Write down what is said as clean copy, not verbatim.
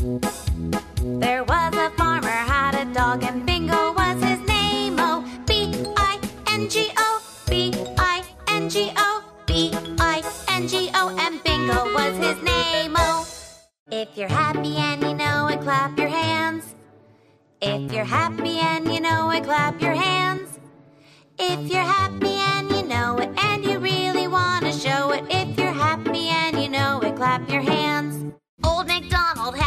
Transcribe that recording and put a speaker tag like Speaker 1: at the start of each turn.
Speaker 1: There was a farmer had a dog, and Bingo was his name. Oh, B-I-N-G-O, B-I-N-G-O, B-I-N-G-O, and Bingo was his name. Oh, if you're happy and you know it, clap your hands. If you're happy and you know it, clap your hands. If you're happy and you know it, and you really want to show it, if you're happy and you know it, clap your hands. Old MacDonald had